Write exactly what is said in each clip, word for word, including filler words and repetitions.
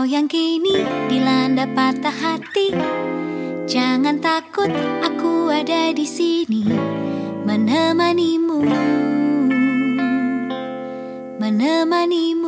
Kau yang kini dilanda patah hati, jangan takut, aku ada di sini menemanimu, menemanimu.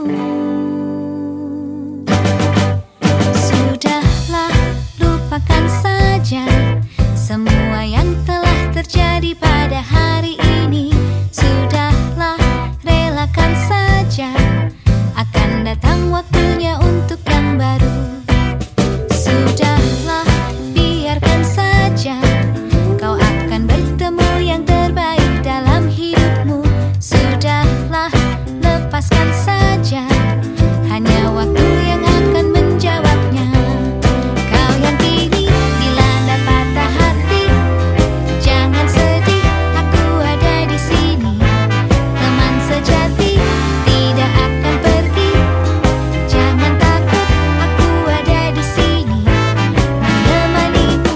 Sudahlah, lupakan saja semua yang telah terjadi pada hari ini. Sudahlah, relakan saja, akan datang waktunya untuk yang baru. Sudahlah, biarkan saja, kau akan bertemu yang terbaik dalam hidupmu. Sudahlah, lepaskan saja, hanya waktu yang akan menjawabnya. Kau yang kini dilanda patah hati, jangan sedih, aku ada di sini. Teman sejati tidak akan pergi, jangan takut, aku ada di sini menemanimu,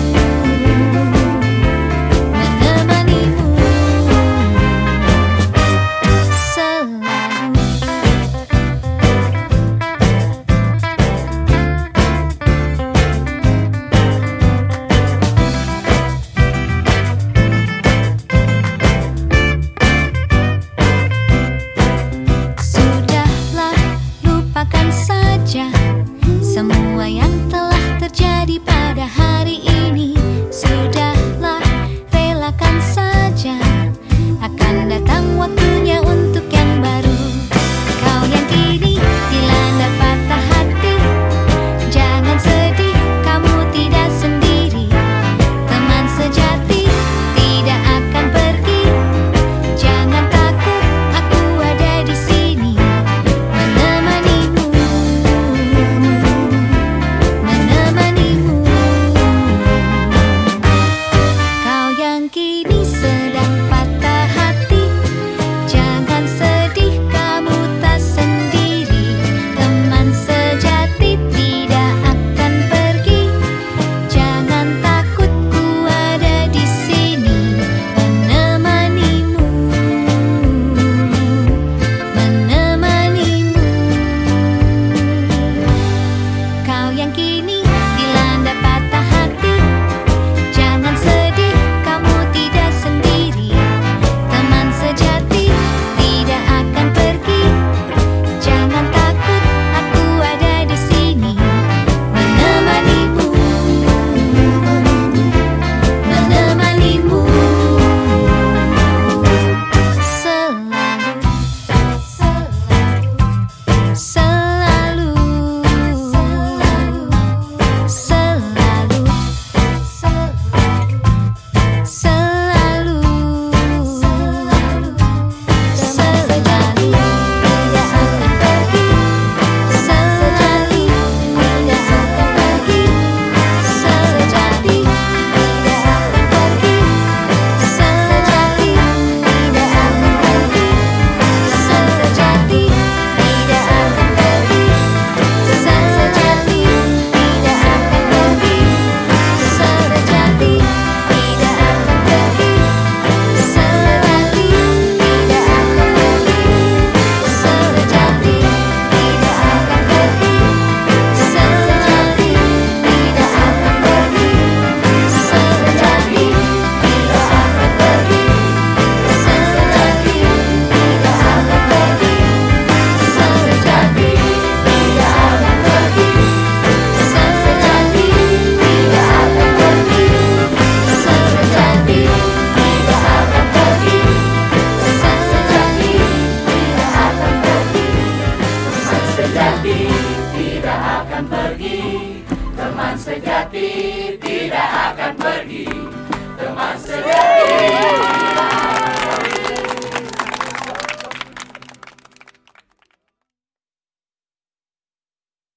menemanimu selalu. Sudahlah, lupakan saja semua yang telah terjadi pada hari ini. Sudahlah, relakan saja, akan datang waktunya untuk yang baru. Kau yang kini dilanda patah hati, jangan sedih, kamu tidak sendiri. Teman sejati tidak akan pergi, jangan takut, aku ada di sini menemanimu, menemanimu. Kau yang kini sedang patah hati, jangan sedih, kamu tak sendiri. Teman sejati tidak akan pergi, jangan takut, ku ada di sini menemanimu, menemanimu. Kau yang kini dilanda patah hati, jangan sedih, kamu tidak sendiri. Teman sejati tidak akan pergi, jangan takut, aku ada di sini menemanimu, menemanimu selalu, selalu, selalu, selalu, selalu, selalu, selalu, tidak akan pergi, selalu, tidak akan pergi, sejati tidak akan pergi, sejati tidak akan pergi, sejati tidak akan pergi, sejati tidak akan pergi, sejati tidak akan pergi, sejati tidak akan pergi, sejati tidak akan pergi, sejati tidak akan pergi, sejati tidak akan pergi, sejati tidak akan pergi, sejati tidak akan pergi, sejati tidak akan pergi, sejati tidak akan pergi, sejati tidak akan pergi, sejati tidak akan pergi. Teman sejati tidak akan pergi, teman sejati